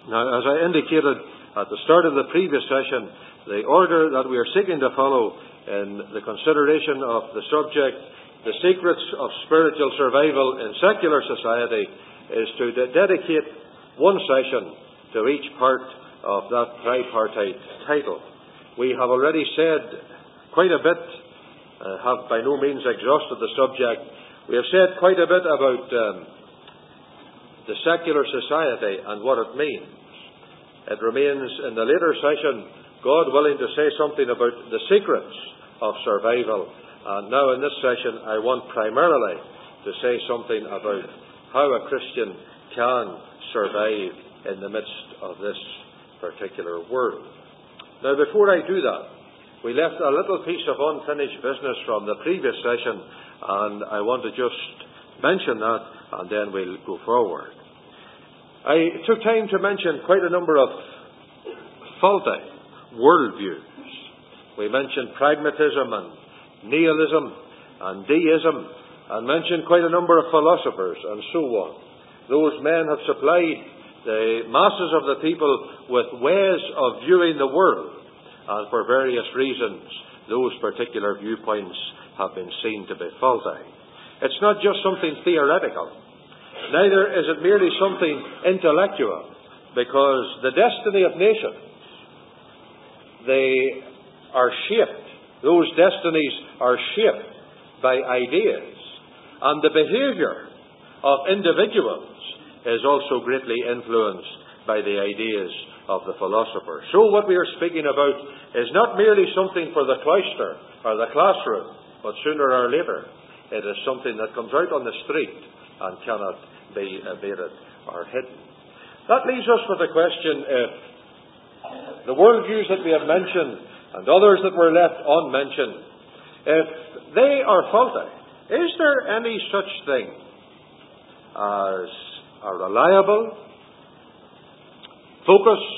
Now, as I indicated at the start of the previous session, the order that we are seeking to follow in the consideration of the subject, the secrets of spiritual survival in secular society, is to dedicate one session to each part of that tripartite title. We have already said quite a bit, have by no means exhausted the subject. We have said quite a bit about the secular society and what it means. It remains in the later session, God willing, to say something about the secrets of survival. And now in this session, I want primarily to say something about how a Christian can survive in the midst of this particular world. Now, before I do that, we left a little piece of unfinished business from the previous session, and I want to just mention that, and then we'll go forward. I took time to mention quite a number of faulty worldviews. We mentioned pragmatism and nihilism and deism, and mentioned quite a number of philosophers and so on. Those men have supplied the masses of the people with ways of viewing the world, and for various reasons those particular viewpoints have been seen to be faulty. It's not just something theoretical, neither is it merely something intellectual, because the destiny of nations, they are shaped, those destinies are shaped by ideas, and the behaviour of individuals is also greatly influenced by the ideas of the philosophers. So what we are speaking about is not merely something for the cloister or the classroom, but sooner or later it is something that comes out on the street and cannot be evaded or hidden. That leaves us with the question, if the worldviews that we have mentioned and others that were left unmentioned, if they are faulty, is there any such thing as a reliable, focused,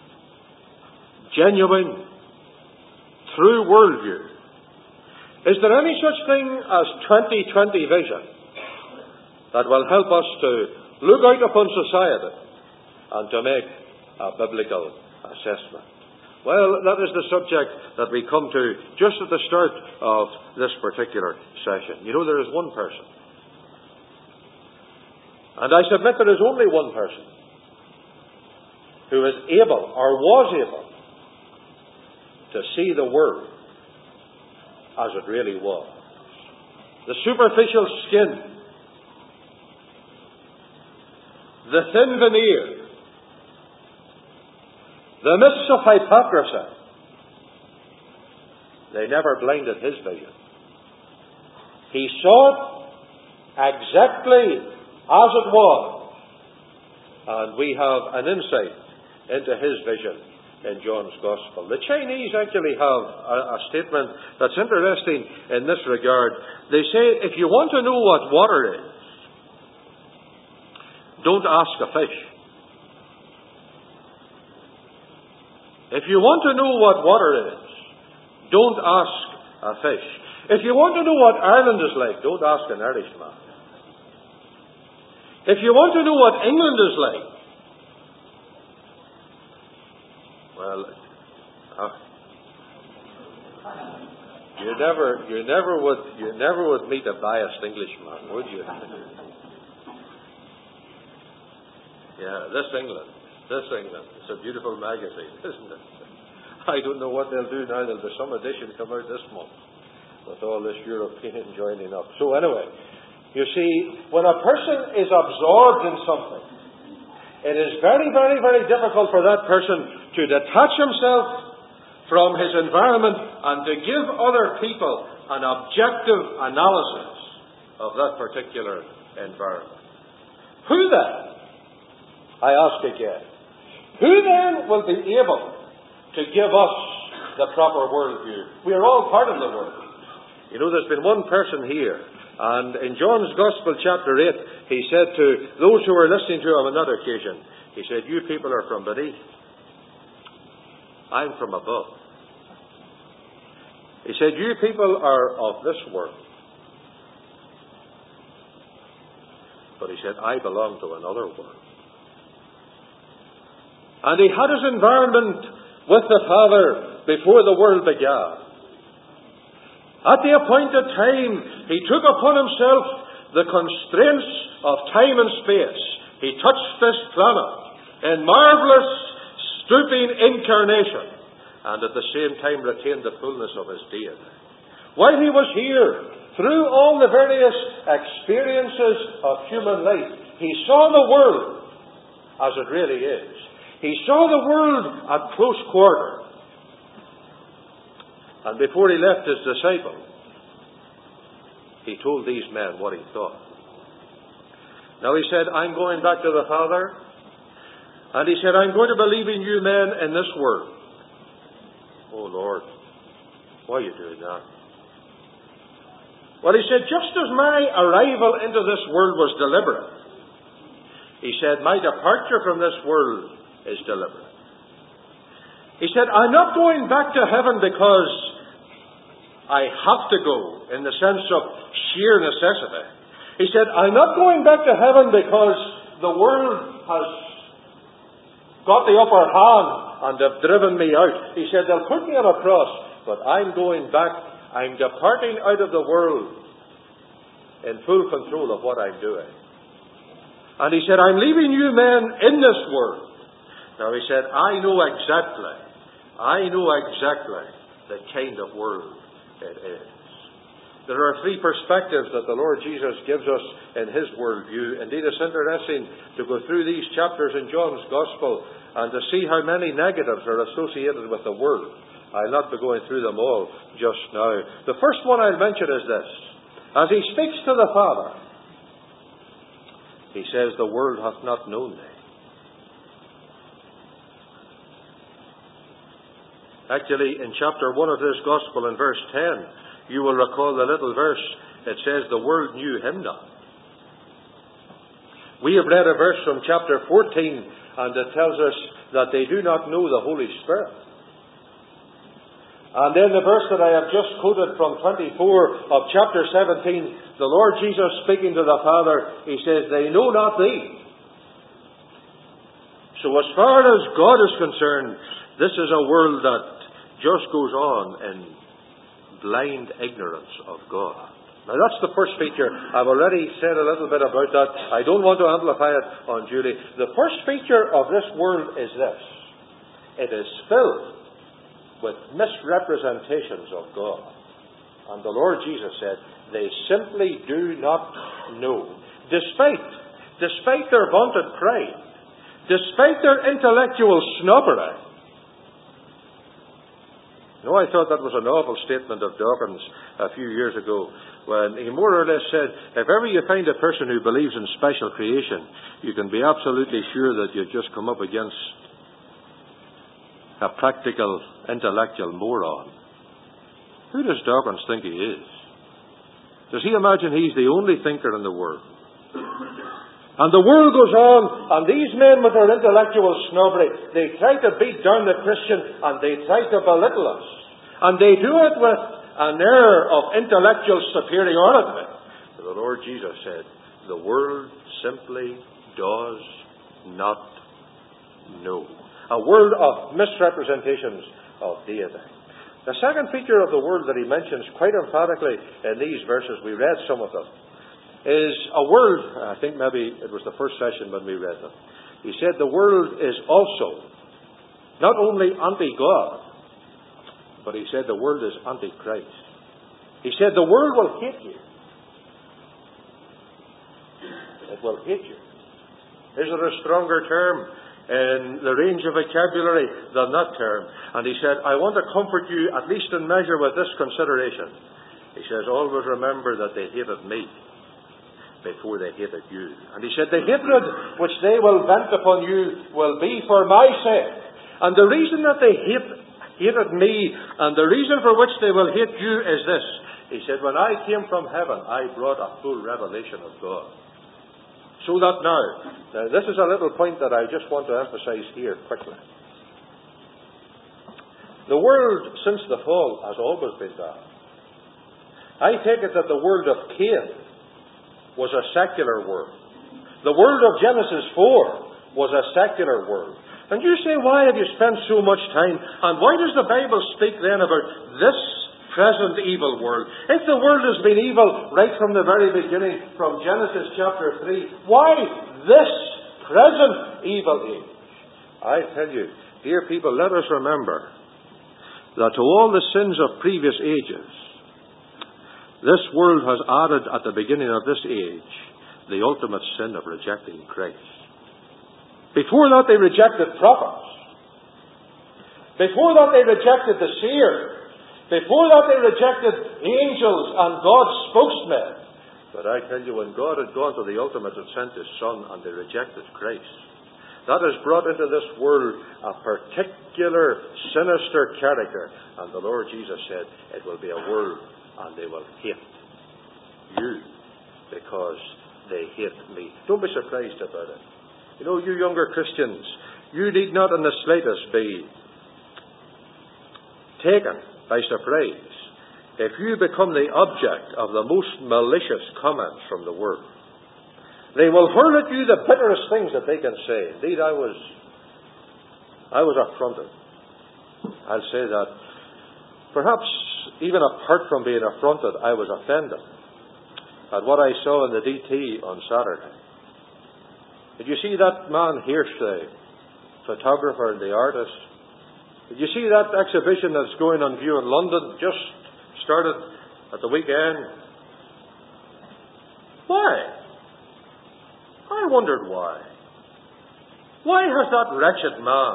genuine, true worldview? Is there any such thing as 2020 vision that will help us to look out upon society and to make a biblical assessment? Well, that is the subject that we come to just at the start of this particular session. You know, there is one person, and I submit there is only one person, who is able, or was able, to see the world as it really was. The superficial skin, the thin veneer, the mists of hypocrisy, they never blinded his vision. He saw it exactly as it was, and we have an insight into his vision in John's Gospel. The Chinese actually have a statement that's interesting in this regard. They say, if you want to know what water is, don't ask a fish. If you want to know what water is, don't ask a fish. If you want to know what Ireland is like, don't ask an Irishman. If you want to know what England is like, well, you never would meet a biased Englishman, would you? Yeah, this England. It's a beautiful magazine, isn't it? I don't know what they'll do now. There'll be some edition come out this month with all this European joining up. So anyway, you see, when a person is absorbed in something, it is very, very, very difficult for that person to detach himself from his environment and to give other people an objective analysis of that particular environment. Who then, I ask again, who then will be able to give us the proper worldview? We are all part of the world. You know, there's been one person here, and in John's Gospel, chapter 8, he said to those who were listening to him on that occasion, he said, you people are from beneath. I'm from above. He said, you people are of this world. But he said, I belong to another world. And he had his environment with the Father before the world began. At the appointed time, he took upon himself the constraints of time and space. He touched this planet in marvelous, stooping incarnation, and at the same time retained the fullness of his deity. While he was here, through all the various experiences of human life, he saw the world as it really is. He saw the world at close quarter. And before he left his disciples, he told these men what he thought. Now he said, I'm going back to the Father. And he said, I'm going to believe in you men in this world. Oh Lord, why are you doing that? Well, he said, just as my arrival into this world was deliberate, he said, my departure from this world is deliberate. He said, I'm not going back to heaven because I have to go, in the sense of sheer necessity. He said, I'm not going back to heaven because the world has got the upper hand and have driven me out. He said, they'll put me on a cross, but I'm going back. I'm departing out of the world in full control of what I'm doing. And he said, I'm leaving you men in this world. Now he said, I know exactly the kind of world it is. There are three perspectives that the Lord Jesus gives us in his worldview. Indeed, it's interesting to go through these chapters in John's Gospel and to see how many negatives are associated with the world. I'll not be going through them all just now. The first one I'll mention is this. As he speaks to the Father, he says, the world hath not known thee. Actually, in chapter 1 of this Gospel, in verse 10, you will recall the little verse. It says, the world knew him not. We have read a verse from chapter 14, and it tells us that they do not know the Holy Spirit. And then the verse that I have just quoted from 24 of chapter 17, the Lord Jesus speaking to the Father, he says, they know not thee. So as far as God is concerned, this is a world that just goes on in blind ignorance of God. Now that's the first feature. I've already said a little bit about that. I don't want to amplify it unduly. The first feature of this world is this. It is filled with misrepresentations of God. And the Lord Jesus said, they simply do not know. Despite their vaunted pride, despite their intellectual snobbery. No, I thought that was a novel statement of Dawkins a few years ago, when he more or less said, if ever you find a person who believes in special creation, you can be absolutely sure that you've just come up against a practical, intellectual moron. Who does Dawkins think he is? Does he imagine he's the only thinker in the world? And the world goes on, and these men with their intellectual snobbery, they try to beat down the Christian, and they try to belittle us. And they do it with an air of intellectual superiority. But the Lord Jesus said, the world simply does not know. A world of misrepresentations of deity. The second feature of the world that he mentions quite emphatically in these verses, we read some of them, is a world, I think maybe it was the first session when we read them. He said the world is also not only anti-God, but he said the world is anti-Christ. He said the world will hate you. It will hate you. Is there a stronger term in the range of vocabulary than that term? And he said, I want to comfort you at least in measure with this consideration. He says, always remember that they hated me before they hated you. And he said, the hatred which they will vent upon you will be for my sake. And the reason that they hated me, and the reason for which they will hate you is this. He said, when I came from heaven, I brought a full revelation of God. So that now, this is a little point that I just want to emphasize here quickly. The world, since the fall, has always been bad. I take it that the world of Cain was a secular world. The world of Genesis 4 was a secular world. And you say, why have you spent so much time? And why does the Bible speak then about this present evil world? If the world has been evil right from the very beginning, from Genesis chapter 3, why this present evil age? I tell you, dear people, let us remember that to all the sins of previous ages, this world has added at the beginning of this age the ultimate sin of rejecting Christ. Before that, they rejected prophets. Before that, they rejected the seer. Before that, they rejected angels and God's spokesmen. But I tell you, when God had gone to the ultimate and sent His Son, and they rejected Christ, that has brought into this world a particular sinister character. And the Lord Jesus said, it will be a world, and they will hate you because they hate me. Don't be surprised about it. You know, you younger Christians, you need not in the slightest be taken by surprise if you become the object of the most malicious comments from the world. They will hurl at you the bitterest things that they can say. Indeed, I was affronted. I'll say that. Perhaps even apart from being affronted, I was offended at what I saw in the DT on Saturday. Did you see that man Hirsch, the photographer and the artist? Did you see that exhibition that's going on view in London? Just started at the weekend. Why? I wondered why. Why has that wretched man,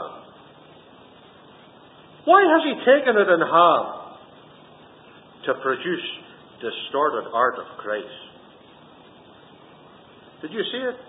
why has he taken it in hand to produce distorted art of Christ? Did you see it?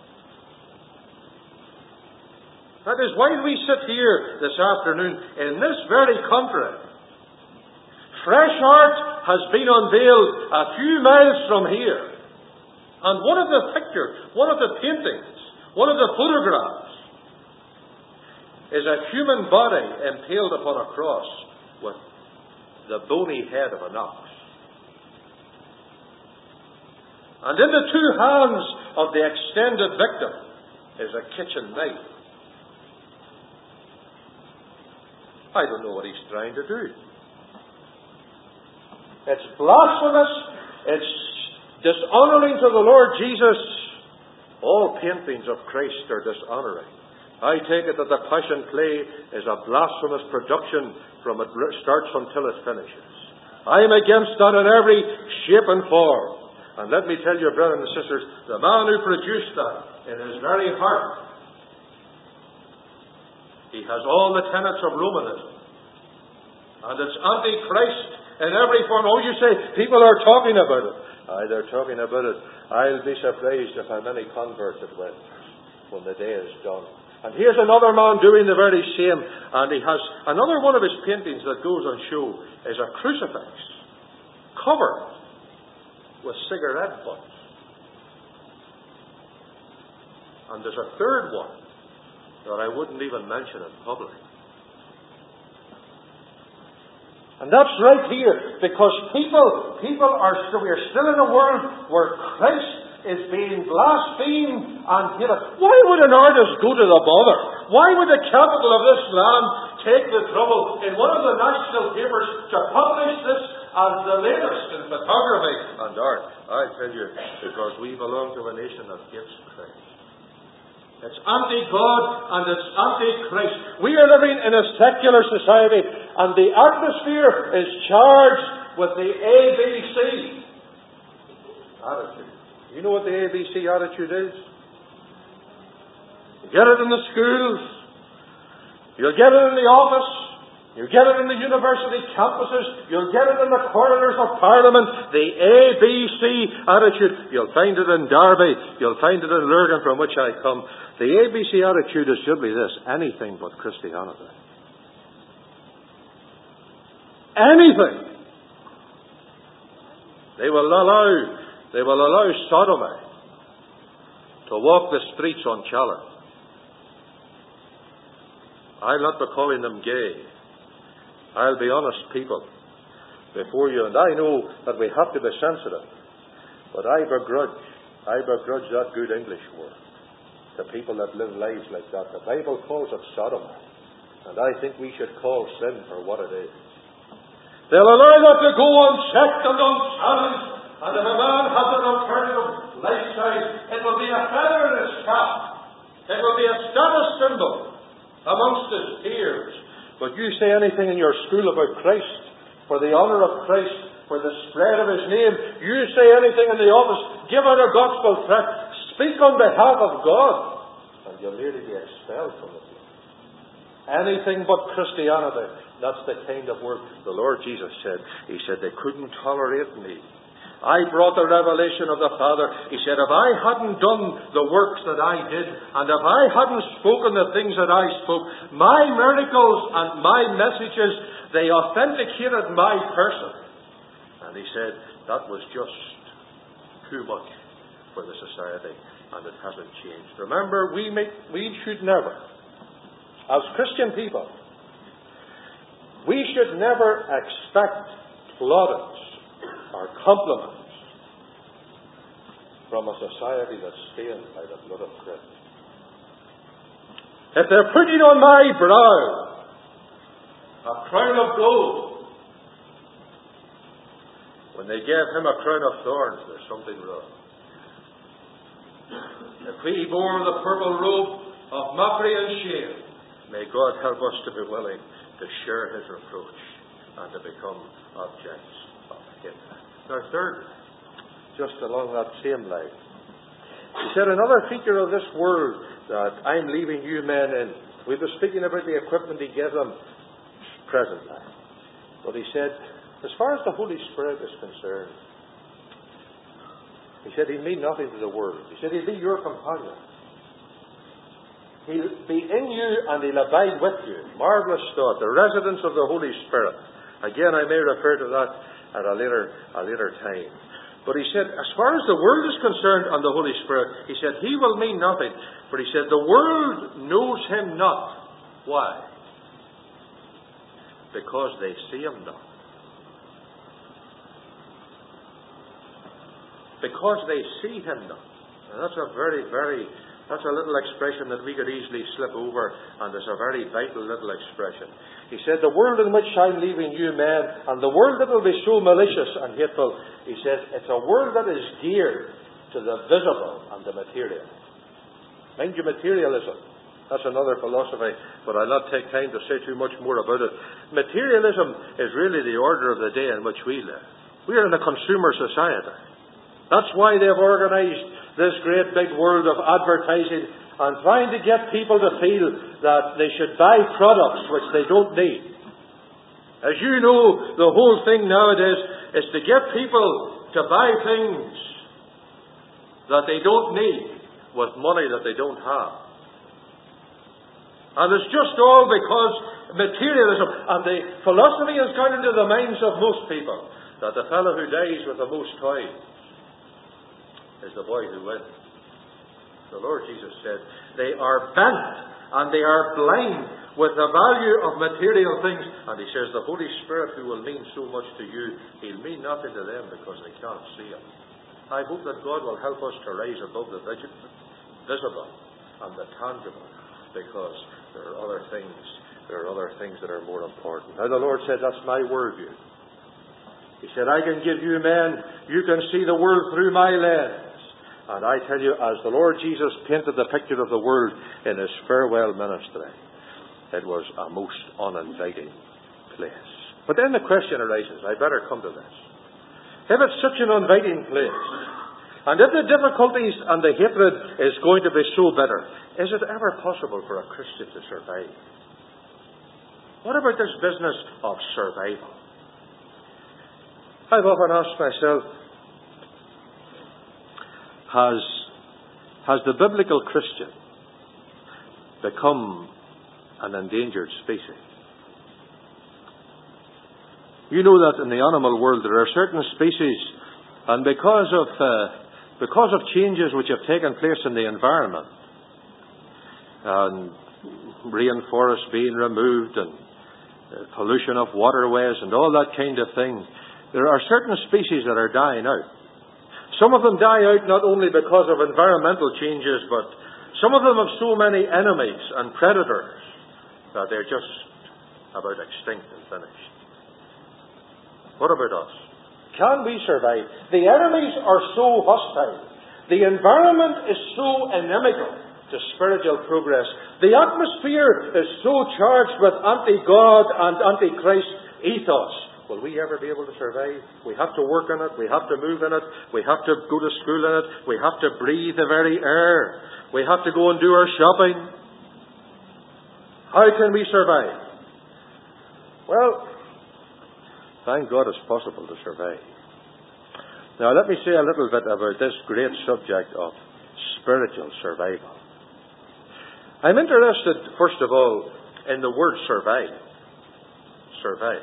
That is why we sit here this afternoon in this very country. Fresh art has been unveiled a few miles from here. And one of the pictures, one of the paintings, one of the photographs is a human body impaled upon a cross with the bony head of an ox. And in the two hands of the extended victim is a kitchen knife. I don't know what he's trying to do. It's blasphemous. It's dishonouring to the Lord Jesus. All paintings of Christ are dishonouring. I take it that the Passion Play is a blasphemous production from it starts until it finishes. I am against that in every shape and form. And let me tell you, brothers and sisters, the man who produced that in his very heart, he has all the tenets of Romanism. And it's anti-Christ in every form. Oh, you say, people are talking about it. Aye, they're talking about it. I'll be surprised if how many converts it went when the day is done. And here's another man doing the very same. And he has another one of his paintings that goes on show is a crucifix covered with cigarette butts. And there's a third one that I wouldn't even mention in public. And that's right here, because people are still, we're still in a world where Christ is being blasphemed and hated. Why would an artist go to the bother? Why would the capital of this land take the trouble in one of the national papers to publish this as the latest in photography and art? I tell you, because we belong to a nation that hates Christ. It's anti-God and it's anti-Christ. We are living in a secular society, and the atmosphere is charged with the ABC attitude. You know what the ABC attitude is? You get it in the schools. You'll get it in the office. You get it in the university campuses. You'll get it in the corridors of Parliament. The ABC attitude. You'll find it in Derby. You'll find it in Lurgan, from which I come. The ABC attitude is simply this: anything but Christianity. Anything. They will allow sodomy to walk the streets unchallenged. I'll not be calling them gay. I'll be honest, people, before you, and I know that we have to be sensitive, but I begrudge that good English word, the people that live lives like that. The Bible calls it sodomy. And I think we should call sin for what it is. They'll allow that to go unchecked and unchallenged. And if a man has an alternative lifestyle, it will be a feather in his cap. It will be a status symbol amongst his peers. But you say anything in your school about Christ, for the honour of Christ, for the spread of His name, you say anything in the office, give out a gospel tract, speak on behalf of God, and you'll nearly be expelled from the place. Anything but Christianity, that's the kind of work the Lord Jesus said. He said they couldn't tolerate me. I brought the revelation of the Father. He said, if I hadn't done the works that I did, and if I hadn't spoken the things that I spoke, my miracles and my messages, they authenticated my person. And he said, that was just too much for the society, and it hasn't changed. Remember, we should never, as Christian people, we should never expect plaudits or compliments from a society that's stained by the blood of Christ. If they're putting on my brow a crown of gold, when they gave him a crown of thorns, there's something wrong. If we bore the purple robe of mockery and shame, may God help us to be willing to share His reproach and to become objects of Him. Now, third, just along that same line, he said another feature of this world that I'm leaving you men in. We were speaking about the equipment He gave them presently. But he said, as far as the Holy Spirit is concerned, he said He'll mean nothing to the world. He said He'll be your companion. He'll be in you and He'll abide with you. Marvellous thought. The residence of the Holy Spirit. Again, I may refer to that at a later time. But he said, as far as the world is concerned on the Holy Spirit, he said, He will mean nothing. But he said, the world knows Him not. Why? Because they see Him not. Because they see Him not. And that's that's a little expression that we could easily slip over, and it's a very vital little expression. He said, the world in which I'm leaving you men, and the world that will be so malicious and hateful, he said, it's a world that is geared to the visible and the material. Mind you, materialism, that's another philosophy, but I'll not take time to say too much more about it. Materialism is really the order of the day in which we live. We are in a consumer society. That's why they've organised this great big world of advertising and trying to get people to feel that they should buy products which they don't need. As you know, the whole thing nowadays is to get people to buy things that they don't need with money that they don't have. And it's just all because materialism, and the philosophy has gone into the minds of most people that the fellow who dies with the most toys is the boy who wins. The Lord Jesus said, they are bent and they are blind with the value of material things. And He says, the Holy Spirit who will mean so much to you, He'll mean nothing to them because they can't see Him. I hope that God will help us to rise above the visible and the tangible, because there are other things that are more important. Now the Lord said, that's my word, you. He said, I can give you men, you can see the world through my lens. And I tell you, as the Lord Jesus painted the picture of the world in His farewell ministry, it was a most uninviting place. But then the question arises, I better come to this. If it's such an inviting place, and if the difficulties and the hatred is going to be so bitter, is it ever possible for a Christian to survive? What about this business of survival? I've often asked myself, has the biblical Christian become an endangered species? You know that in the animal world there are certain species, and because of changes which have taken place in the environment, and rainforests being removed, and pollution of waterways, and all that kind of thing, there are certain species that are dying out. Some of them die out not only because of environmental changes, but Some of them have so many enemies and predators that they're just about extinct and finished. What about us? Can we survive? The enemies are so hostile. The environment is so inimical to spiritual progress. The atmosphere is so charged with anti-God and anti-Christ ethos. Will we ever be able to survive? We have to work in it. We have to move in it. We have to go to school in it. We have to breathe the very air. We have to go and do our shopping. How can we survive? Well, thank God it's possible to survive. Now let me say a little bit about this great subject of spiritual survival. I'm interested, first of all, in the word survive. Survive.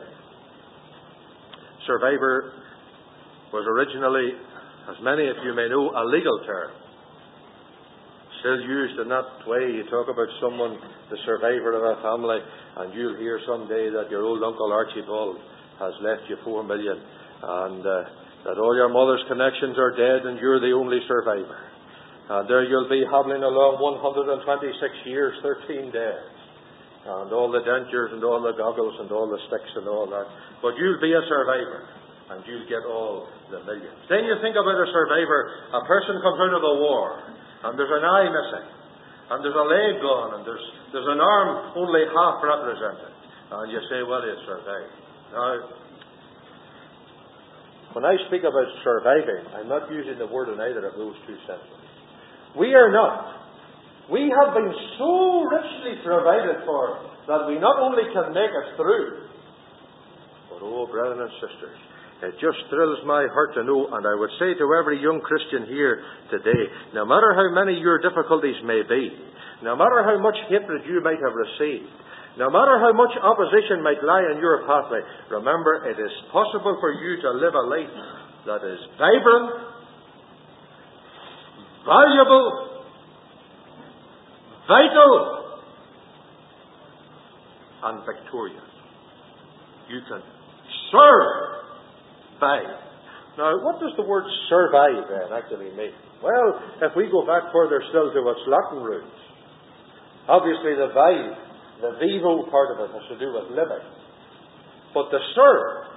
Survivor was originally, as many of you may know, a legal term. Still used in that way. You talk about someone, the survivor of a family, and you'll hear someday that your old Uncle Archibald has left you 4 million, and that all your mother's connections are dead and you're the only survivor. And there you'll be hobbling along 126 years, 13 days. And all the dentures and all the goggles and all the sticks and all that. But you'll be a survivor, and you'll get all the millions. Then you think about a survivor. A person comes out of a war, and there's an eye missing, and there's a leg gone, and there's an arm only half represented. And you say, well, he survived. Now, when I speak about surviving, I'm not using the word in either of those two senses. We are not. We have been so richly provided for that we not only can make it through, but, oh, brethren and sisters, it just thrills my heart to know, and I would say to every young Christian here today, no matter how many your difficulties may be, no matter how much hatred you might have received, no matter how much opposition might lie in your pathway, remember, it is possible for you to live a life that is vibrant, valuable, vital, and victorious. You can survive. Now, what does the word survive then actually mean? Well, if we go back further still to its Latin roots, obviously the vivo part of it has to do with living. But the serve,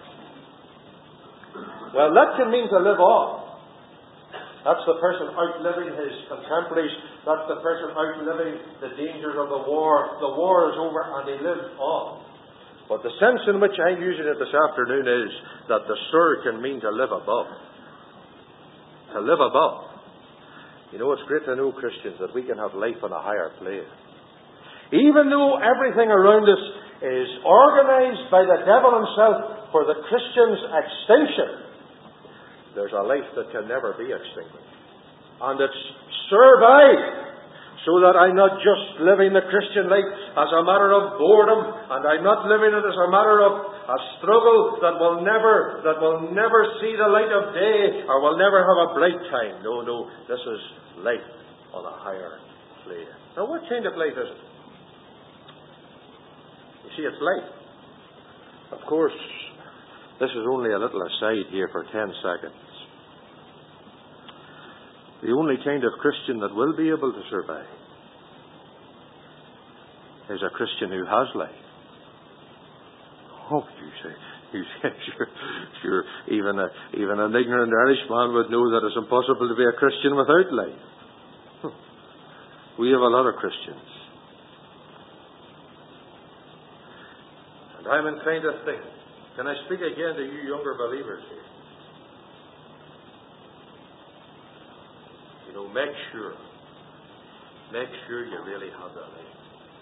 well, that can mean to live on. That's the person outliving his contemporaries. That's the person outliving the dangers of the war. The war is over and he lives on. But the sense in which I'm using it this afternoon is that the sir can mean to live above. To live above. You know, it's great to know, Christians, that we can have life on a higher plane. Even though everything around us is organized by the devil himself for the Christian's extinction, there's a life that can never be extinguished. And it's survived, so that I'm not just living the Christian life as a matter of boredom, and I'm not living it as a matter of a struggle that will never see the light of day, or will never have a bright time. No, this is life on a higher plane. Now, what kind of life is it? You see, it's life. Of course, this is only a little aside here for 10 seconds. The only kind of Christian that will be able to survive is a Christian who has life. Oh, you say, sure. Even an ignorant Irishman would know that it's impossible to be a Christian without life. We have a lot of Christians. And I'm inclined to think, can I speak again to you younger believers here? You know, make sure you really have that life.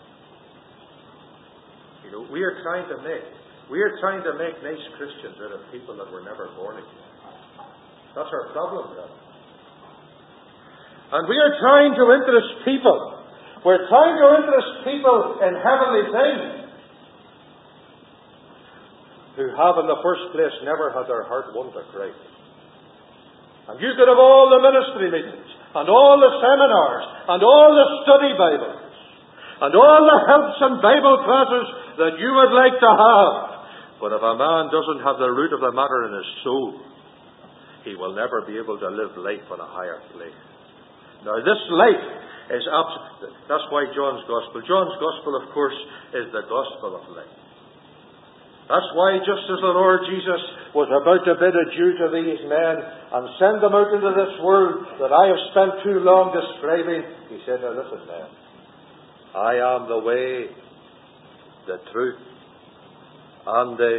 You know, we are trying to make nice Christians out of people that were never born again. That's our problem, brother. And we are trying to interest people. We're trying to interest people in heavenly things who have in the first place never had their heart won to Christ. And you could have all the ministry meetings, and all the seminars, and all the study Bibles, and all the helps and Bible classes that you would like to have. But if a man doesn't have the root of the matter in his soul, he will never be able to live life on a higher plane. Now, this life is absolute. That's why John's Gospel, of course, is the Gospel of life. That's why, just as the Lord Jesus was about to bid adieu to these men and send them out into this world that I have spent too long describing, he said, now listen, men, I am the way, the truth, and the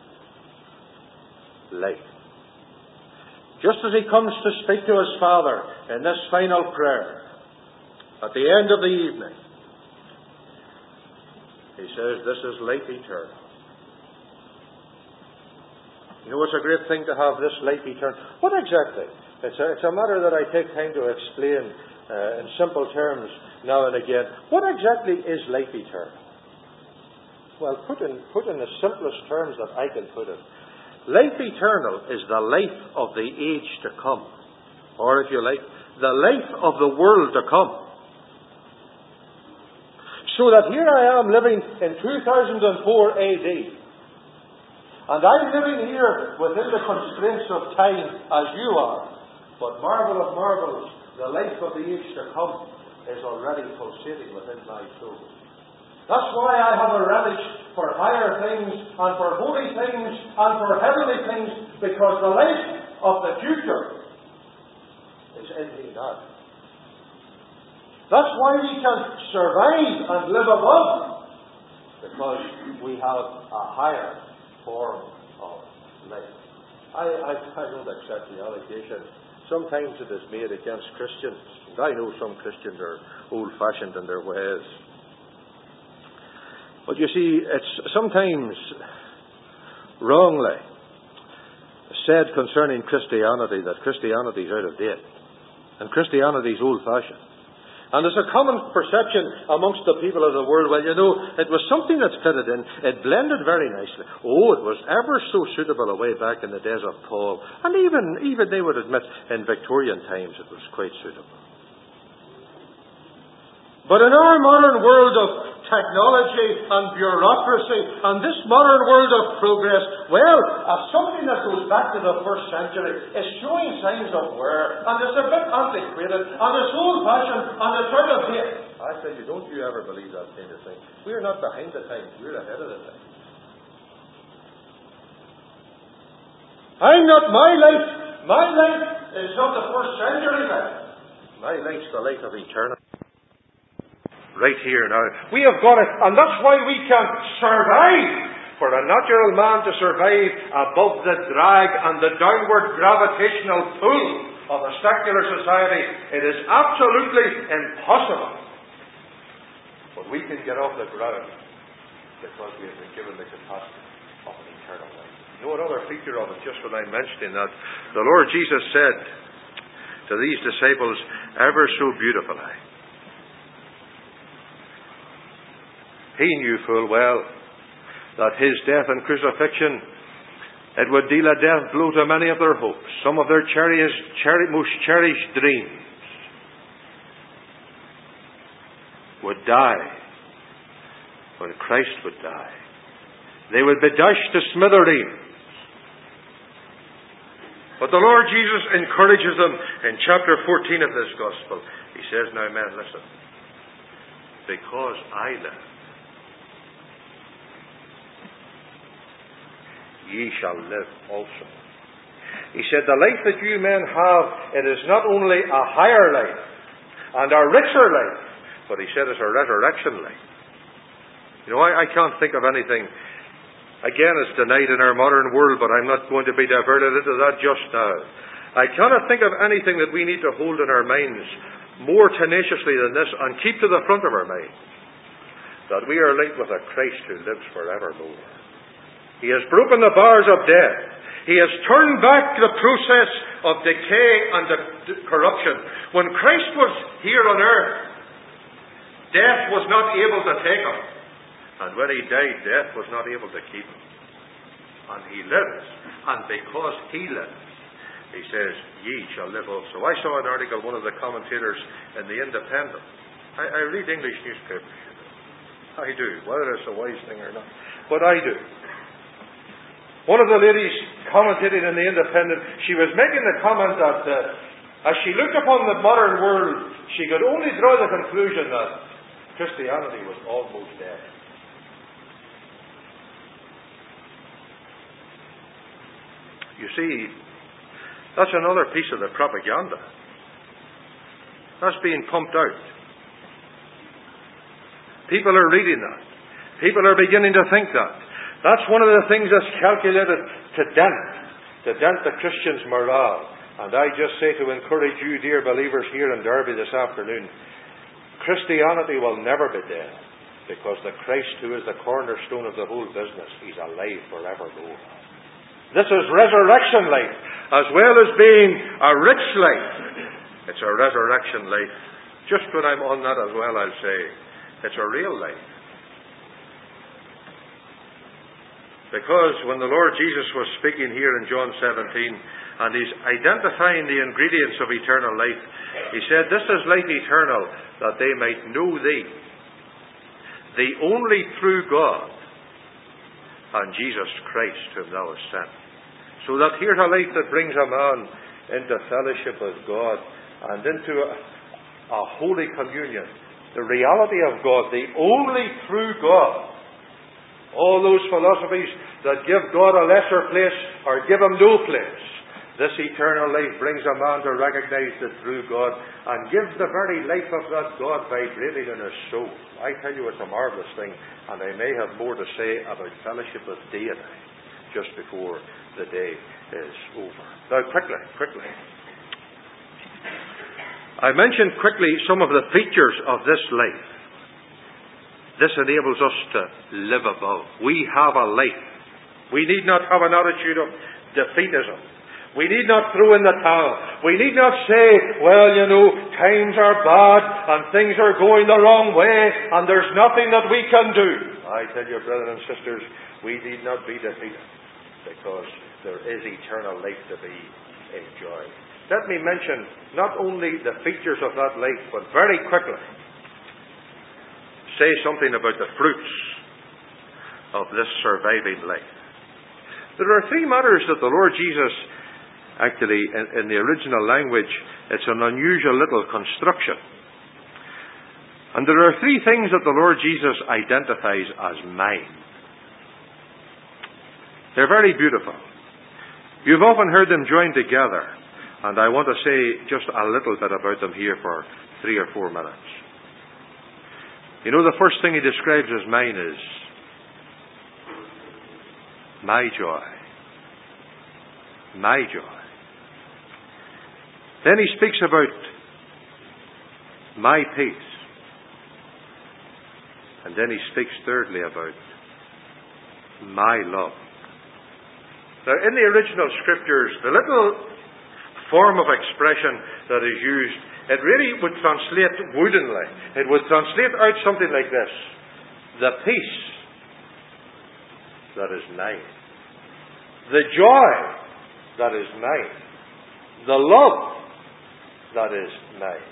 life. Just as he comes to speak to his Father in this final prayer, at the end of the evening, he says, this is life eternal. You know, it's a great thing to have this life eternal. What exactly? It's a matter that I take time to explain in simple terms now and again. What exactly is life eternal? Well, put in the simplest terms that I can put it. Life eternal is the life of the age to come. Or, if you like, the life of the world to come. So that here I am living in 2004 AD. And I'm living here within the constraints of time as you are. But marvel of marvels, the life of the age to come is already pulsating within my soul. That's why I have a relish for higher things and for holy things and for heavenly things, because the life of the future is in me now. That's why we can survive and live above, because we have a higher form of life. I don't accept the allegation. Sometimes it is made against Christians. And I know some Christians are old-fashioned in their ways. But you see, it's sometimes wrongly said concerning Christianity that Christianity is out of date and Christianity is old-fashioned. And there's a common perception amongst the people of the world, well, you know, it was something that fitted in. It blended very nicely. Oh, it was ever so suitable away back in the days of Paul. And even they would admit in Victorian times it was quite suitable. But in our modern world of technology and bureaucracy and this modern world of progress, well, something that goes back to the first century is showing signs of wear, and it's a bit antiquated, and it's old-fashioned, and it's out of date. I tell you, don't you ever believe that kind of thing. We're not behind the times, we're ahead of the times. My life is not the first century life. My life's the life of eternity. Right here now. We have got it, and that's why we can survive. For a natural man to survive above the drag and the downward gravitational pull of a secular society, it is absolutely impossible. But we can get off the ground because we have been given the capacity of an eternal life. You know another feature of it, just when I'm mentioning that, the Lord Jesus said to these disciples, ever so beautifully, he knew full well that his death and crucifixion, it would deal a death blow to many of their hopes, some of their most cherished dreams would die when Christ would die. They would be dashed to smithereens. But the Lord Jesus encourages them in chapter 14 of this Gospel. He says, now men, listen, because I live, ye shall live also. He said, the life that you men have, it is not only a higher life and a richer life, but he said it's a resurrection life. You know, I can't think of anything, again it's denied in our modern world, but I'm not going to be diverted into that just now. I cannot think of anything that we need to hold in our minds more tenaciously than this and keep to the front of our minds, that we are linked with a Christ who lives forevermore. He has broken the bars of death. He has turned back the process of decay and corruption. When Christ was here on earth, death was not able to take him. And when he died, death was not able to keep him. And he lives. And because he lives, he says, ye shall live also. I saw an article, one of the commentators in the Independent. I read English newspapers. I do, whether it's a wise thing or not. But I do. One of the ladies commentating in the Independent, she was making the comment that As she looked upon the modern world, she could only draw the conclusion that Christianity was almost dead. You see, that's another piece of the propaganda. That's being pumped out. People are reading that. People are beginning to think that. That's one of the things that's calculated to dent the Christian's morale. And I just say to encourage you, dear believers here in Derby this afternoon, Christianity will never be dead, because the Christ who is the cornerstone of the whole business, He's alive forevermore. This is resurrection life, as well as being a rich life. It's a resurrection life. Just when I'm on that as well, I'll say, it's a real life. Because when the Lord Jesus was speaking here in John 17, and He's identifying the ingredients of eternal life, He said, this is life eternal, that they might know Thee, the only true God, and Jesus Christ, whom Thou hast sent. So that here's a life that brings a man into fellowship with God, and into a holy communion. The reality of God, the only true God. All those philosophies that give God a lesser place or give Him no place. This eternal life brings a man to recognize the true God and gives the very life of that God vibrating in his soul. I tell you, it's a marvellous thing, and I may have more to say about fellowship with deity just before the day is over. Now, quickly. I mentioned quickly some of the features of this life. This enables us to live above. We have a life. We need not have an attitude of defeatism. We need not throw in the towel. We need not say, well, times are bad and things are going the wrong way and there's nothing that we can do. I tell you, brothers and sisters, we need not be defeated, because there is eternal life to be enjoyed. Let me mention not only the features of that life, but very quickly say something about the fruits of this surviving life. There are three matters that the Lord Jesus, actually in the original language, it's an unusual little construction. And there are three things that the Lord Jesus identifies as mine. They're very beautiful. You've often heard them joined together, and I want to say just a little bit about them here for 3 or 4 minutes. The first thing He describes as mine is my joy. My joy. Then He speaks about my peace. And then He speaks thirdly about my love. Now, in the original scriptures, the little form of expression that is used, it really would translate woodenly. It would translate out something like this: the peace that is mine, the joy that is mine, the love that is mine.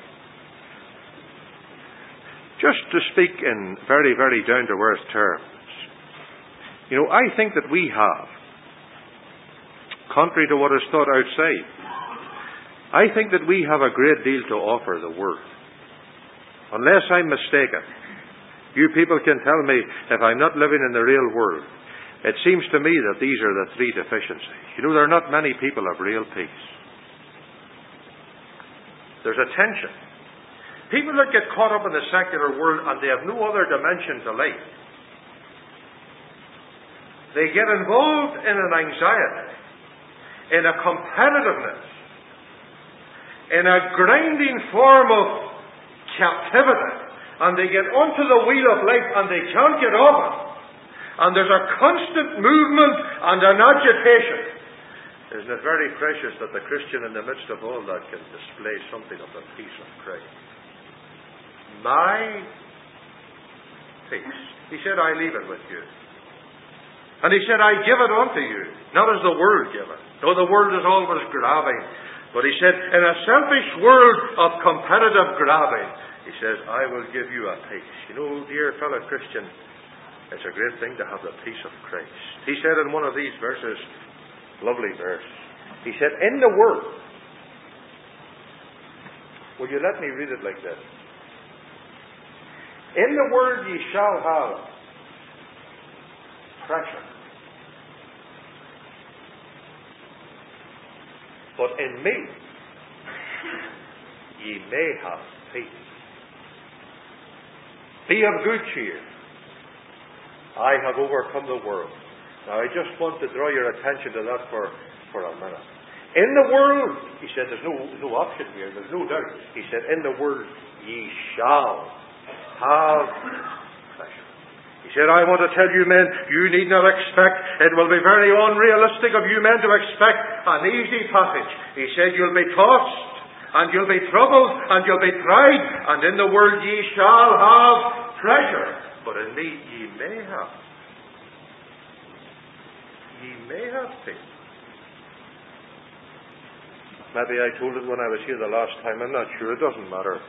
Just to speak in very, very down-to-earth terms, I think that we have, contrary to what is thought outside, I think that we have a great deal to offer the world. Unless I'm mistaken, you people can tell me if I'm not living in the real world. It seems to me that these are the three deficiencies. There are not many people of real peace. There's a tension. People that get caught up in the secular world and they have no other dimension to life. They get involved in an anxiety, in a competitiveness, in a grinding form of captivity, and they get onto the wheel of life and they can't get off it. And there's a constant movement and an agitation. Isn't it very precious that the Christian in the midst of all that can display something of the peace of Christ? My peace. He said, I leave it with you. And He said, I give it unto you, not as the world give it. No, the world is always grabbing. But He said, in a selfish world of competitive grabbing, He says, I will give you a peace. Dear fellow Christian, it's a great thing to have the peace of Christ. He said in one of these verses, lovely verse, He said, in the world Will you let me read it like this? In the world ye shall have pressure, but in me ye may have peace. Be of good cheer. I have overcome the world. Now I just want to draw your attention to that for a minute. In the world, he said, there's no option here, there's no doubt. He said, in the world ye shall have pleasure. He said, I want to tell you men, you need not expect, it will be very unrealistic of you men to expect an easy passage. He said, you'll be tossed, and you'll be troubled, and you'll be tried, and in the world ye shall have pleasure. But in me ye may have peace. Maybe I told it when I was here the last time, I'm not sure, it doesn't matter.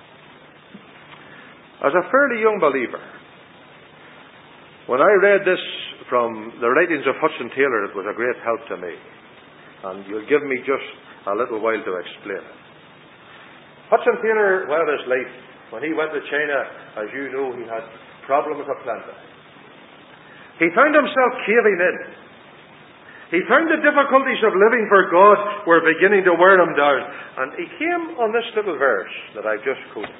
As a fairly young believer, when I read this from the writings of Hudson Taylor, it was a great help to me. And you'll give me just a little while to explain it. Hudson Taylor, well, his life, when he went to China, as you know, he had problems of plenty. He found himself caving in. He found the difficulties of living for God were beginning to wear him down. And he came on this little verse that I've just quoted.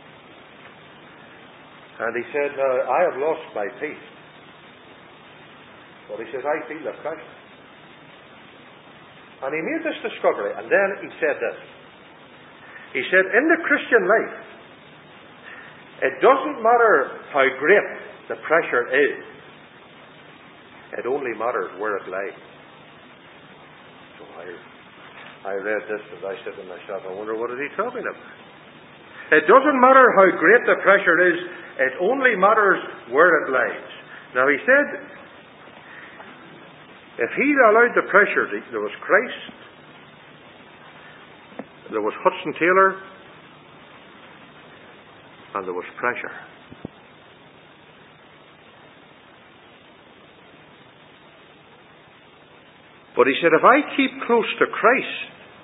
And he said, I have lost my peace. But he says, I feel the pressure. And he made this discovery. And then he said this. He said, in the Christian life, it doesn't matter how great the pressure is. It only matters where it lies. So I read this and I said to myself, I wonder what is he talking about? It doesn't matter how great the pressure is, it only matters where it lies. Now he said, if he'd allowed the pressure, there was Christ, there was Hudson Taylor, and there was pressure. But he said, if I keep close to Christ,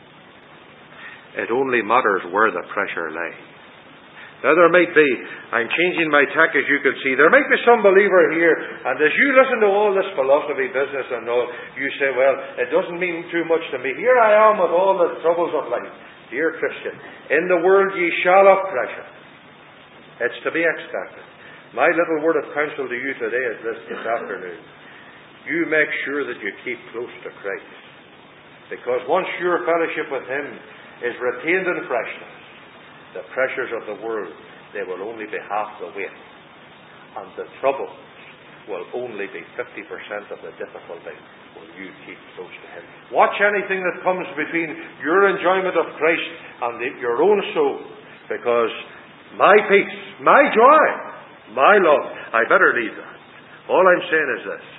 it only matters where the pressure lies. Now there might be, I'm changing my tack as you can see, there might be some believer here, and as you listen to all this philosophy business and all, you say, well, it doesn't mean too much to me. Here I am with all the troubles of life. Dear Christian, in the world ye shall have pressure. It's to be expected. My little word of counsel to you today is this afternoon. You make sure that you keep close to Christ. Because once your fellowship with Him is retained in freshness, the pressures of the world, they will only be half the weight. And the troubles will only be 50% of the difficulty when you keep close to Him. Watch anything that comes between your enjoyment of Christ and your own soul. Because my peace, my joy, my love, I better leave that. All I'm saying is this.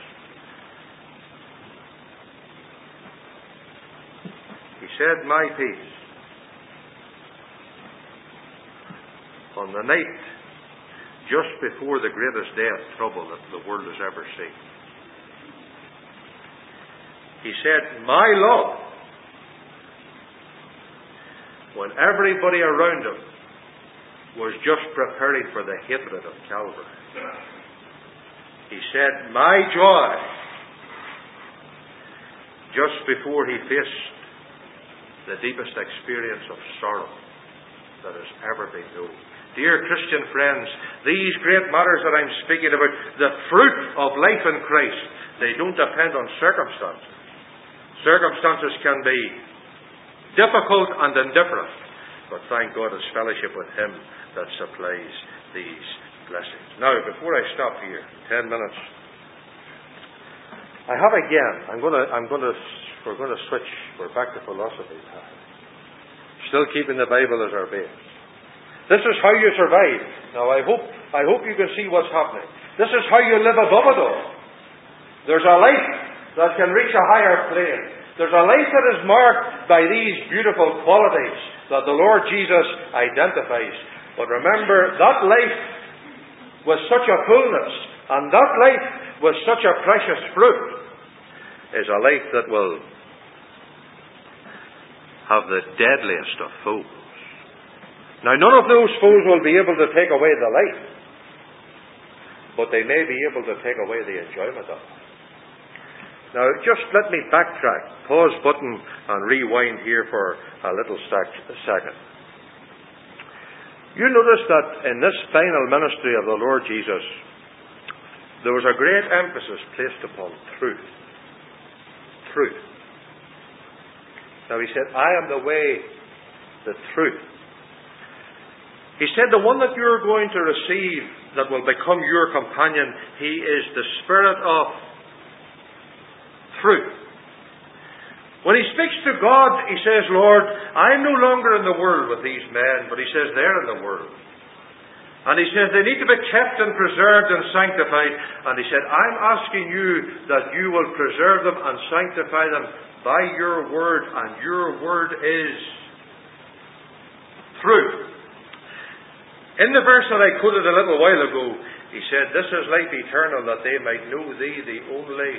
He said, my peace, on the night just before the greatest day of trouble that the world has ever seen. He said, my love, when everybody around him was just preparing for the hatred of Calvary. He said, my joy, just before he faced the deepest experience of sorrow that has ever been known. Dear Christian friends, these great matters that I'm speaking about, the fruit of life in Christ, they don't depend on circumstances. Circumstances can be difficult and indifferent, but thank God it's fellowship with Him that supplies these blessings. Now, before I stop here, 10 minutes, I have again, we're going to switch, we're back to philosophy now. Still keeping the Bible as our base. This is how you survive. Now, I hope you can see what's happening. This is how you live above it all. There's a life that can reach a higher plane. There's a life that is marked by these beautiful qualities that the Lord Jesus identifies. But remember, that life with such a fullness, and that life with such a precious fruit, is a life that will have the deadliest of foes. Now, none of those foes will be able to take away the light, but they may be able to take away the enjoyment of it. Now, just let me backtrack, pause button, and rewind here for a little second. You notice that in this final ministry of the Lord Jesus, there was a great emphasis placed upon truth. Truth. Now, he said, I am the way, the truth. He said, the one that you're going to receive that will become your companion, he is the Spirit of truth. When he speaks to God, he says, Lord, I'm no longer in the world with these men, but he says they're in the world. And he says they need to be kept and preserved and sanctified. And he said, I'm asking you that you will preserve them and sanctify them by your word, and your word is truth. In the verse that I quoted a little while ago, he said, this is life eternal, that they might know thee, the only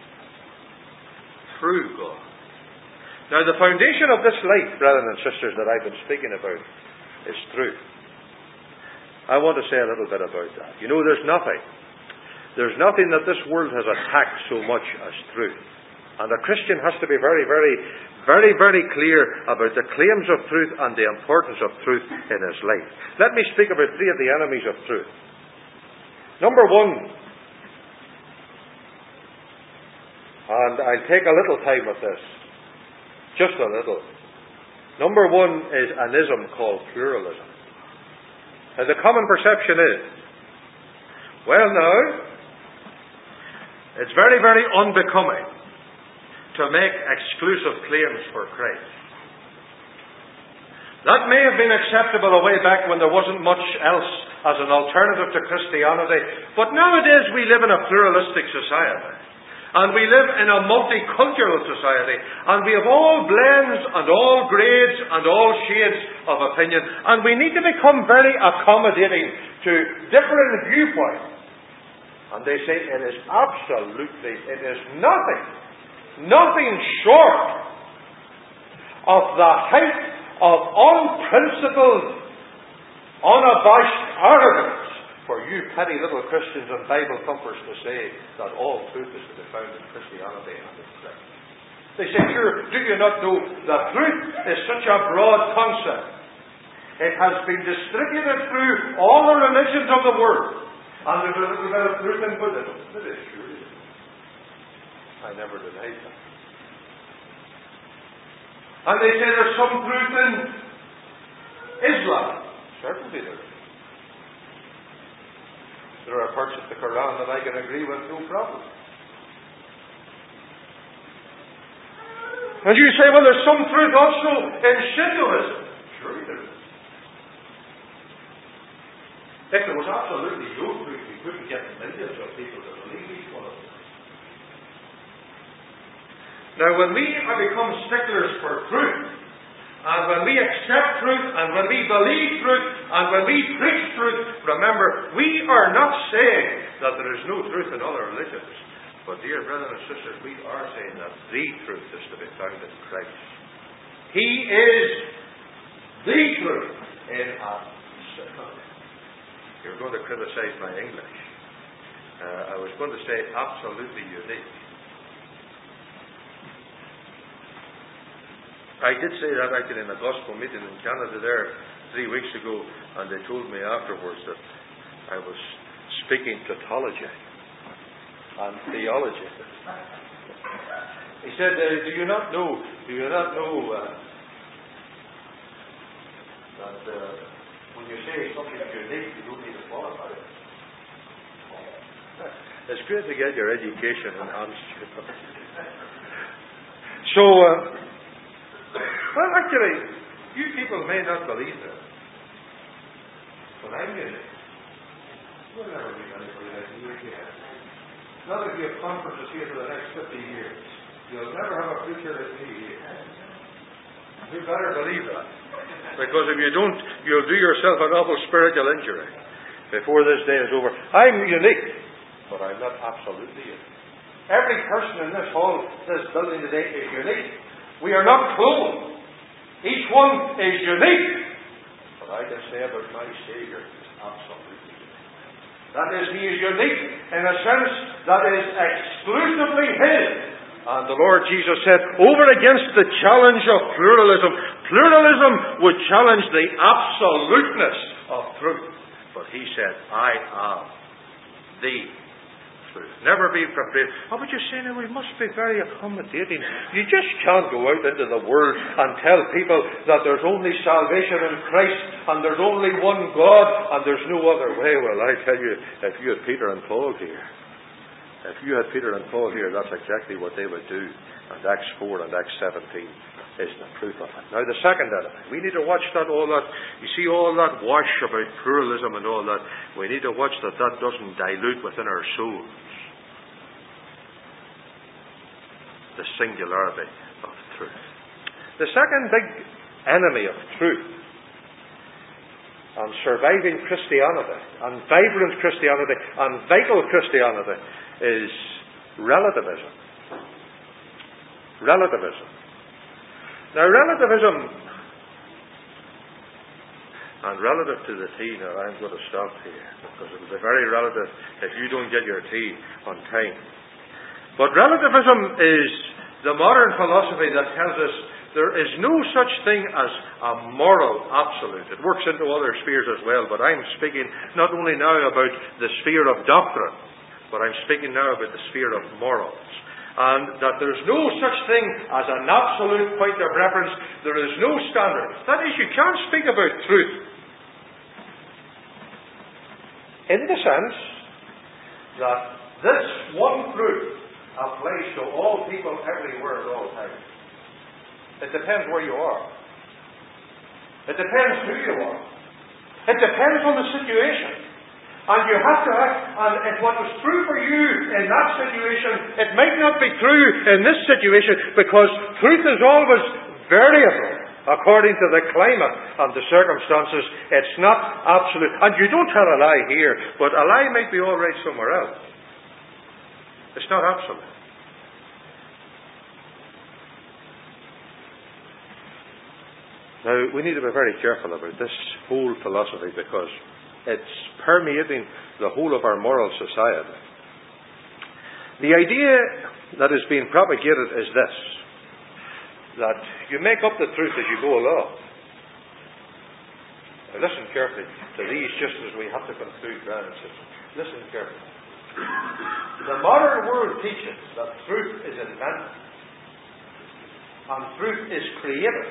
true God. Now, the foundation of this life, brothers and sisters, that I've been speaking about is truth. I want to say a little bit about that. You know, there's nothing that this world has attacked so much as truth. And a Christian has to be very, very, very, very clear about the claims of truth and the importance of truth in his life. Let me speak about three of the enemies of truth. Number one, and I'll take a little time with this, just a little. Number one is an ism called pluralism. And the common perception is, well now, it's very, very unbecoming to make exclusive claims for Christ. That may have been acceptable a way back when there wasn't much else as an alternative to Christianity, but nowadays we live in a pluralistic society. And we live in a multicultural society, and we have all blends and all grades and all shades of opinion, and we need to become very accommodating to different viewpoints. And they say it is nothing short of the height of unprincipled, unabashed arrogance for you petty little Christians and Bible thumpers to say that all truth is to be found in Christianity and in Christ. They say, sure, do you not know that truth is such a broad concept? It has been distributed through all the religions of the world. And there's a little bit of truth in Buddhism. It is true. I never denied that. And they say there's some truth in Islam. Certainly there is. There are parts of the Quran that I can agree with, no problem. And you say, well, there's some truth also in Shintoism. Surely there is. If there was absolutely no truth, we couldn't get millions of people to believe each one of them. Now, when we have become sticklers for truth, and when we accept truth, and when we believe truth, and when we preach truth, remember, we are not saying that there is no truth in other religions. But dear brothers and sisters, we are saying that the truth is to be found in Christ. He is the truth in us. You're going to criticize my English. I was going to say absolutely unique. I did say that actually in a gospel meeting in Canada there 3 weeks ago, and they told me afterwards that I was speaking tautology and theology. He said, do you not know that when you say something unique, you don't need to qualify it? It's great to get your education enhanced. So, well, actually, you people may not believe that, but I'm unique. We'll never meet anybody like you again. Not if you have conferences here for the next 50 years. You'll never have a preacher like me here. You better believe that. Because if you don't, you'll do yourself an awful spiritual injury before this day is over. I'm unique, but I'm not absolutely unique. Every person in this hall, this building today is unique. We are not cloned. Each one is unique. But But I can say about my Saviour, absolutely. That is, He is unique in a sense that is exclusively His. And the Lord Jesus said, over against the challenge of pluralism, pluralism would challenge the absoluteness of truth. But He said, I am the truth. Never be afraid. Oh, but you say now, we must be very accommodating. You just can't go out into the world and tell people that there's only salvation in Christ and there's only one God and there's no other way. Well, I tell you, if you had Peter and Paul here, that's exactly what they would do. And Acts 4 and Acts 17 is the proof of it. Now, the second element, we need to watch that all that, you see all that wash about pluralism and all that, we need to watch that doesn't dilute within our souls the singularity of truth. The second big enemy of truth and surviving Christianity and vibrant Christianity and vital Christianity is relativism. Relativism. Now, relativism, and relative to the tea, now I'm going to stop here, because it will be very relative if you don't get your tea on time. But relativism is the modern philosophy that tells us there is no such thing as a moral absolute. It works into other spheres as well, but I'm speaking not only now about the sphere of doctrine, but I'm speaking now about the sphere of morals. And that there's no such thing as an absolute point of reference. There is no standard. That is, you can't speak about truth in the sense that this one truth applies to all people everywhere at all times. It depends where you are. It depends who you are. It depends on the situation. And you have to act, and if what was true for you in that situation, it might not be true in this situation, because truth is always variable according to the climate and the circumstances. It's not absolute. And you don't tell a lie here, but a lie might be all right somewhere else. It's not absolute. Now, we need to be very careful about this whole philosophy, because it's permeating the whole of our moral society. The idea that is being propagated is this, that you make up the truth as you go along. Now listen carefully to these, just as we have to conclude, brothers and sisters. Listen carefully. The modern world teaches that truth is invented and truth is created.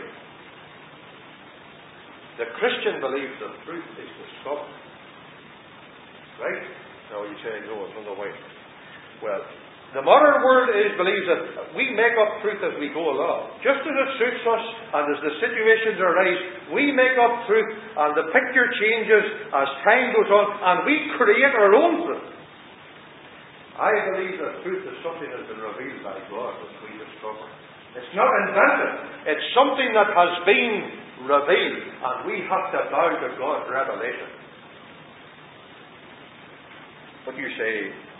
The Christian believes that truth is discovered. Right? Now you say, no, it's another way. Well, the modern world believes that we make up truth as we go along. Just as it suits us and as the situations arise, we make up truth and the picture changes as time goes on and we create our own truth. I believe that truth is something that has been revealed by God, which we discover. It's not invented. It's something that has been revealed, and we have to bow to God's revelation. But you say,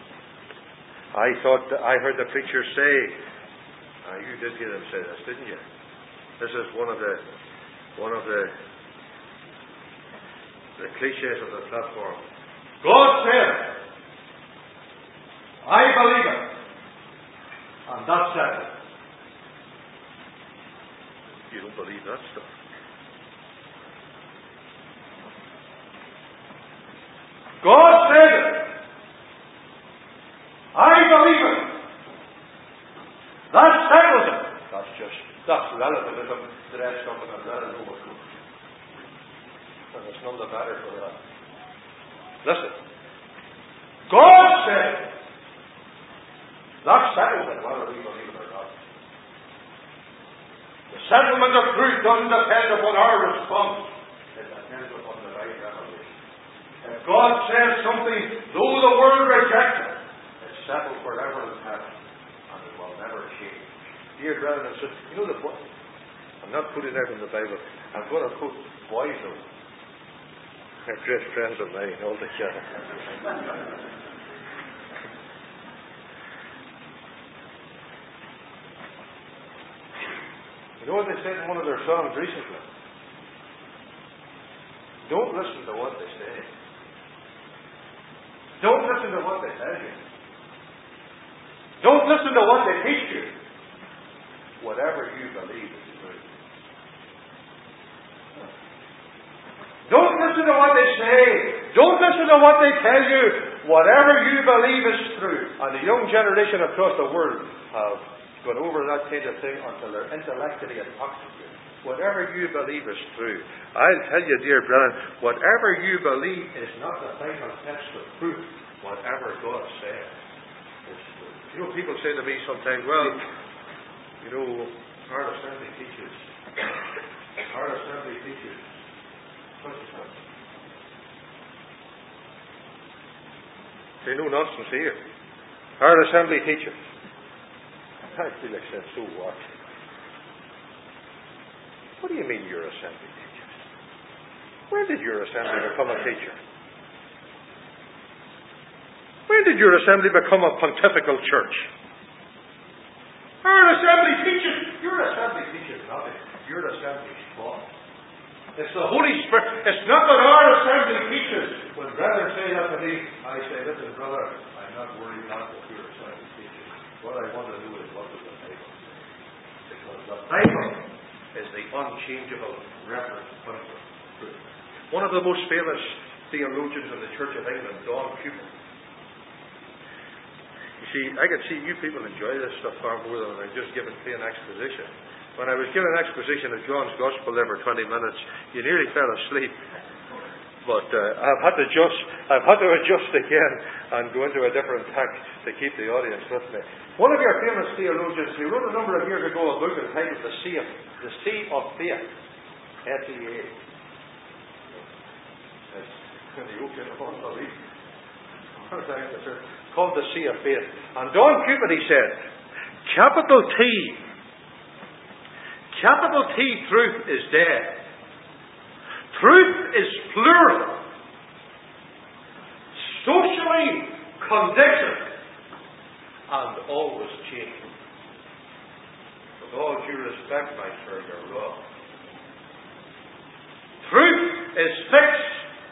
I heard the preacher say, you did hear him say this, didn't you? This is one of the cliches of the platform. God said, I believe it, and that's it. You don't believe that stuff. God said it. I believe it. That settles it. That's relativism. The rest of it is relative. And it's none the better for that. Listen. God said it. That settles it, whether we believe it or not. The settlement of truth doesn't depend upon our response. It depends upon the right revelation. If God says something, though the world rejects it, settled forever in heaven, and it will never change. Dear brethren and sisters, you know the book. I'm not putting it out in the Bible. I'm going to quote Boyzo. They're great friends of mine, all together. You know what they said in one of their songs recently? Don't listen to what they say. Don't listen to what they tell you. Don't listen to what they teach you. Whatever you believe is true. Don't listen to what they say. Don't listen to what they tell you. Whatever you believe is true. And the young generation across the world have gone over that kind of thing until they're intellectually intoxicated. Whatever you believe is true. I'll tell you, dear brethren, whatever you believe is not the final test of truth. Whatever God says is true. You know, people say to me sometimes, well, you know, our assembly teaches. Our assembly teaches. Say no nonsense here. Our assembly teaches. I feel like saying, so what? What do you mean your assembly teaches? When did your assembly become a teacher? When did your assembly become a pontifical church? Our assembly teaches. Your assembly teaches nothing. Your assembly is false. It's the Holy Spirit. It's not that our assembly teaches. When brethren say that to me, I say, listen, brother, I'm not worried about what your assembly teaches. What I want to do is what does the Bible say? Because the Bible is the unchangeable reference point of truth. One of the most famous theologians of the Church of England, Don Cupid. You see, I can see you people enjoy this stuff far more than I'm just giving plain exposition. When I was giving exposition of John's Gospel there for 20 minutes, you nearly fell asleep. But I've had to adjust again and go into a different tack to keep the audience with me. One of your famous theologians, he wrote a number of years ago a book entitled The Sea of Faith. F-E-A. The ocean of unbelief. Called The Sea of Faith. And Don Cupid, he said, capital T, truth is dead. Truth is plural, socially conditioned, and always changing. With all due respect, my sir, you're wrong. Truth is fixed.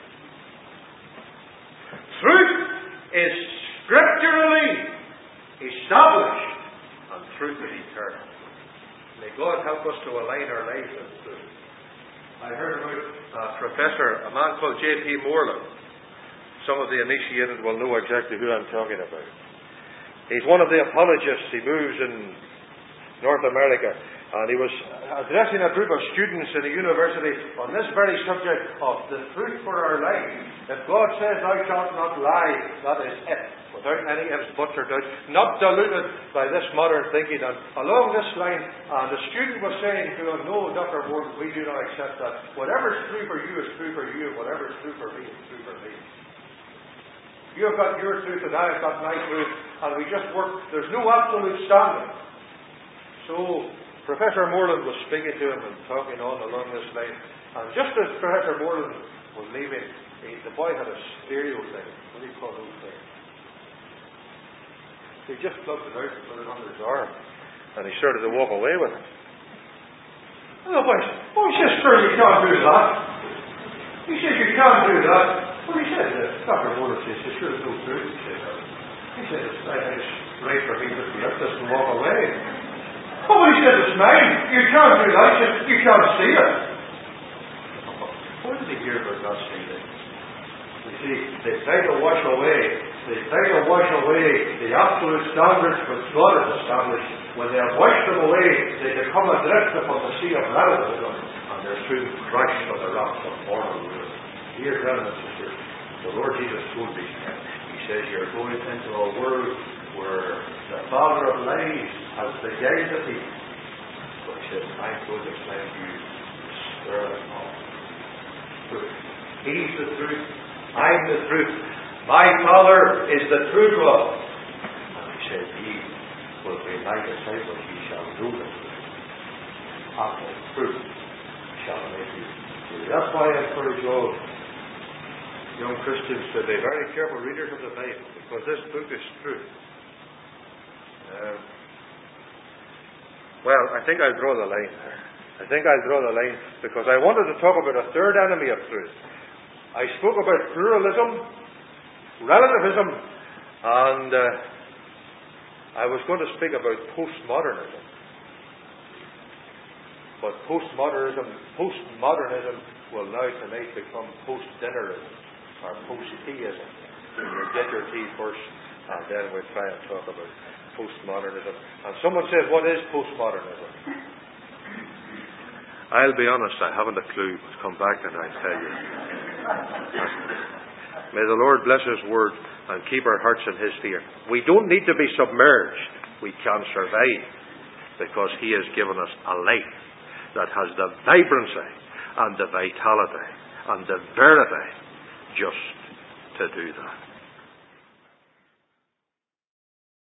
Truth is scripturally established, and truth is eternal. May God help us to align our lives with truth. I heard about a man called J.P. Moreland. Some of the initiated will know exactly who I'm talking about. He's one of the apologists. He moves in North America. And he was addressing a group of students in a university on this very subject of the truth for our life. If God says, thou shalt not lie, that is it. Without any ifs, buts, or doubts. Not diluted by this modern thinking. And along this line, the student was saying to him, no, Dr. Moreland, we do not accept that. Whatever is true for you is true for you, and whatever is true for me is true for me. You have got your truth, and I have got my truth, and we just work. There's no absolute standard. So, Professor Moreland was speaking to him and talking on along this line. And just as Professor Moreland was leaving, the boy had a stereo thing. What do you call those things? He just plugged it out and put it under his arm. And he started to walk away with it. And the boy said, oh, he says, sir, you can't do that. He says, you can't do that. Well, he said, Dr. Moreland says, sure, there's no truth. He said, it's right for me to lift this and walk away. Oh, he said, it's mine. You can't do that. You can't see it. What did he hear about not seeing it? You see, they try to wash away the absolute standards which God has established. When they have washed them away, they become adrift upon the sea of relativism, and they're soon crushed on the rocks of moral ruin. Dear brothers and sisters, the Lord Jesus told these men, He says, you're going into a world where the father of lies has beguiled the people. But he says, I'm going to send you the Spirit of God. Truth. He's the truth. I'm the truth. My Father is the true God. And he said, ye will be my disciples, ye shall know the truth. And the truth shall make you free. That's why I encourage all young Christians to be very careful readers of the Bible, because this book is truth. Well, I think I'll draw the line there. I think I'll draw the line because I wanted to talk about a third enemy of truth. I spoke about pluralism, relativism, and I was going to speak about postmodernism. But postmodernism will now tonight become post-dinnerism or post-teaism. You'll get your tea first, and then we'll try and talk about postmodernism. And someone said, what is postmodernism? I'll be honest, I haven't a clue, but come back and I'll tell you. May the Lord bless His word and keep our hearts in His fear. We don't need to be submerged. We can survive because He has given us a life that has the vibrancy and the vitality and the verity just to do that.